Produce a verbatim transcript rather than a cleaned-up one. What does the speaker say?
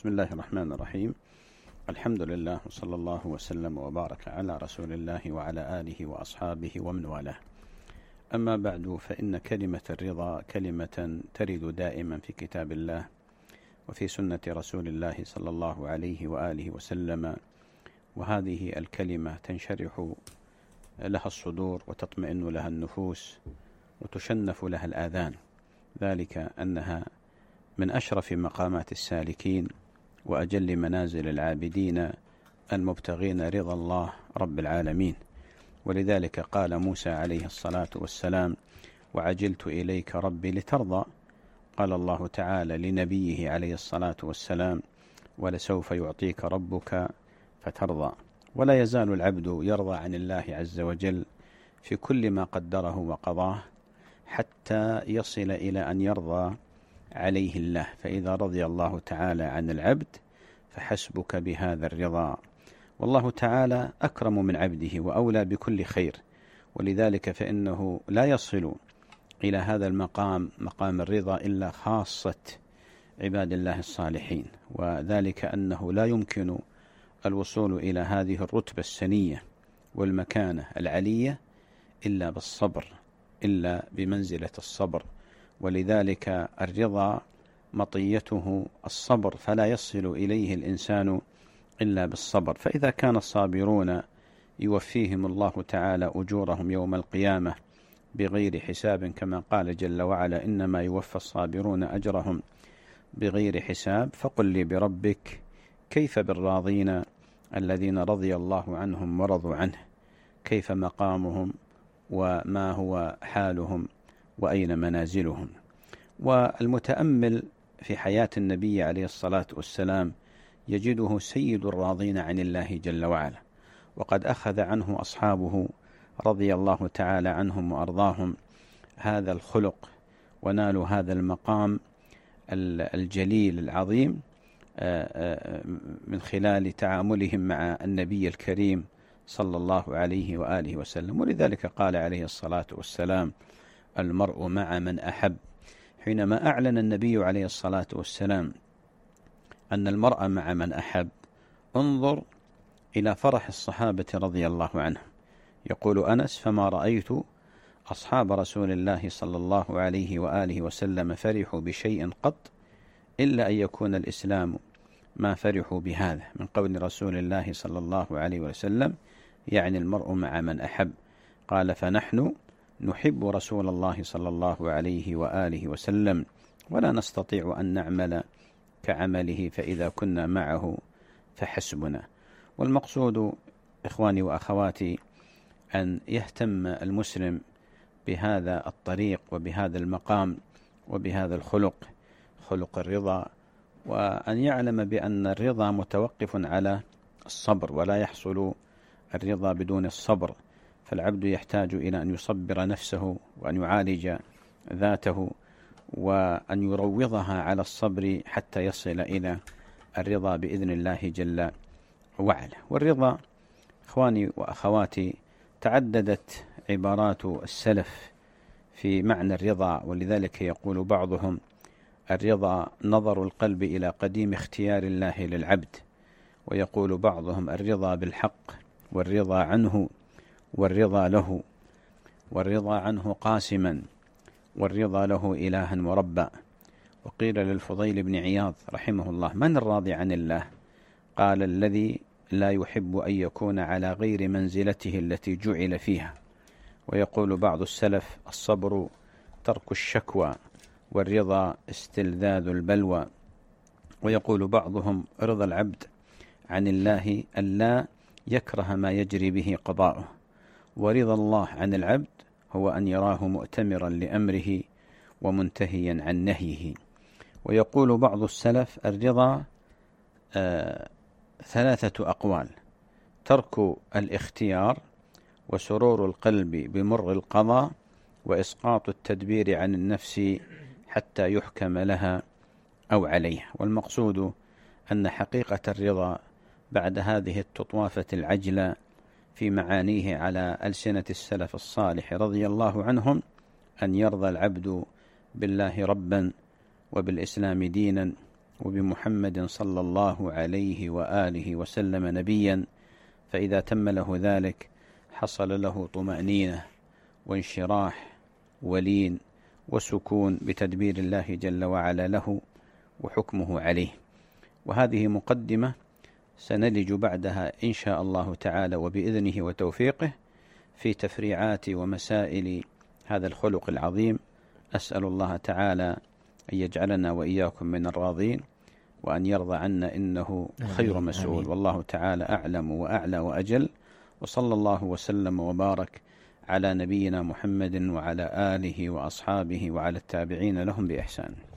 بسم الله الرحمن الرحيم. الحمد لله وصلى الله وسلم وبارك على رسول الله وعلى آله وأصحابه ومن والاه. أما بعد، فإن كلمة الرضا كلمة ترد دائما في كتاب الله وفي سنة رسول الله صلى الله عليه وآله وسلم، وهذه الكلمة تنشرح لها الصدور وتطمئن لها النفوس وتشنف لها الآذان، ذلك أنها من أشرف مقامات السالكين وأجل منازل العابدين المبتغين رضا الله رب العالمين. ولذلك قال موسى عليه الصلاة والسلام: وعجلت إليك ربي لترضى. قال الله تعالى لنبيه عليه الصلاة والسلام: ولسوف يعطيك ربك فترضى. ولا يزال العبد يرضى عن الله عز وجل في كل ما قدره وقضاه حتى يصل إلى أن يرضى عليه الله، فإذا رضي الله تعالى عن العبد فحسبك بهذا الرضا. والله تعالى أكرم من عبده وأولى بكل خير، ولذلك فإنه لا يصل إلى هذا المقام مقام الرضا إلا خاصة عباد الله الصالحين، وذلك أنه لا يمكن الوصول إلى هذه الرتبة السنية والمكانة العلية إلا بالصبر، إلا بمنزلة الصبر. ولذلك الرضا مطيته الصبر، فلا يصل إليه الإنسان إلا بالصبر. فإذا كان الصابرون يوفيهم الله تعالى أجورهم يوم القيامة بغير حساب، كما قال جل وعلا: إنما يوفى الصابرون أجرهم بغير حساب. فقل لي بربك كيف بالراضين الذين رضي الله عنهم ورضوا عنه، كيف مقامهم وما هو حالهم وأين منازلهم. والمتأمل في حياة النبي عليه الصلاة والسلام يجده سيد الراضين عن الله جل وعلا، وقد أخذ عنه أصحابه رضي الله تعالى عنهم وأرضاهم هذا الخلق ونالوا هذا المقام الجليل العظيم من خلال تعاملهم مع النبي الكريم صلى الله عليه وآله وسلم. ولذلك قال عليه الصلاة والسلام: المرء مع من أحب. حينما أعلن النبي عليه الصلاة والسلام أن المرء مع من أحب، انظر إلى فرح الصحابة رضي الله عنهم. يقول أنس: فما رأيت أصحاب رسول الله صلى الله عليه وآله وسلم فرحوا بشيء قط إلا أن يكون الإسلام ما فرحوا بهذا، من قول رسول الله صلى الله عليه وسلم، يعني المرء مع من أحب. قال: فنحن نحب رسول الله صلى الله عليه وآله وسلم ولا نستطيع أن نعمل كعمله، فإذا كنا معه فحسبنا. والمقصود إخواني وأخواتي أن يهتم المسلم بهذا الطريق وبهذا المقام وبهذا الخلق، خلق الرضا، وأن يعلم بأن الرضا متوقف على الصبر، ولا يحصل الرضا بدون الصبر. فالعبد يحتاج إلى أن يصبر نفسه وأن يعالج ذاته وأن يروضها على الصبر حتى يصل إلى الرضا بإذن الله جل وعلا. والرضا إخواني وأخواتي تعددت عبارات السلف في معنى الرضا، ولذلك يقول بعضهم: الرضا نظر القلب إلى قديم اختيار الله للعبد. ويقول بعضهم: الرضا بالحق والرضا عنه والرضا له، والرضا عنه قاسما والرضا له إلها مربى. وقيل للفضيل بن عياض رحمه الله: من الراضي عن الله؟ قال: الذي لا يحب أن يكون على غير منزلته التي جعل فيها. ويقول بعض السلف: الصبر ترك الشكوى والرضا استلذاذ البلوى. ويقول بعضهم: رضا العبد عن الله ألا يكره ما يجري به قضاؤه، ورضا الله عن العبد هو أن يراه مؤتمرا لأمره ومنتهيا عن نهيه. ويقول بعض السلف: الرضا آه ثلاثة أقوال: ترك الاختيار، وسرور القلب بمر القضاء، وإسقاط التدبير عن النفس حتى يحكم لها أو عليها. والمقصود أن حقيقة الرضا بعد هذه التطوافة العجلة في معانيه على ألسنة السلف الصالح رضي الله عنهم أن يرضى العبد بالله ربا وبالإسلام دينا وبمحمد صلى الله عليه وآله وسلم نبيا، فإذا تم له ذلك حصل له طمأنينة وانشراح ولين وسكون بتدبير الله جل وعلا له وحكمه عليه. وهذه مقدمة سنلج بعدها إن شاء الله تعالى وبإذنه وتوفيقه في تفريعات ومسائل هذا الخلق العظيم. أسأل الله تعالى أن يجعلنا وإياكم من الراضين، وأن يرضى عنا إنه خير مسؤول. والله تعالى أعلم وأعلى وأجل، وصلى الله وسلم وبارك على نبينا محمد وعلى آله وأصحابه وعلى التابعين لهم بإحسان.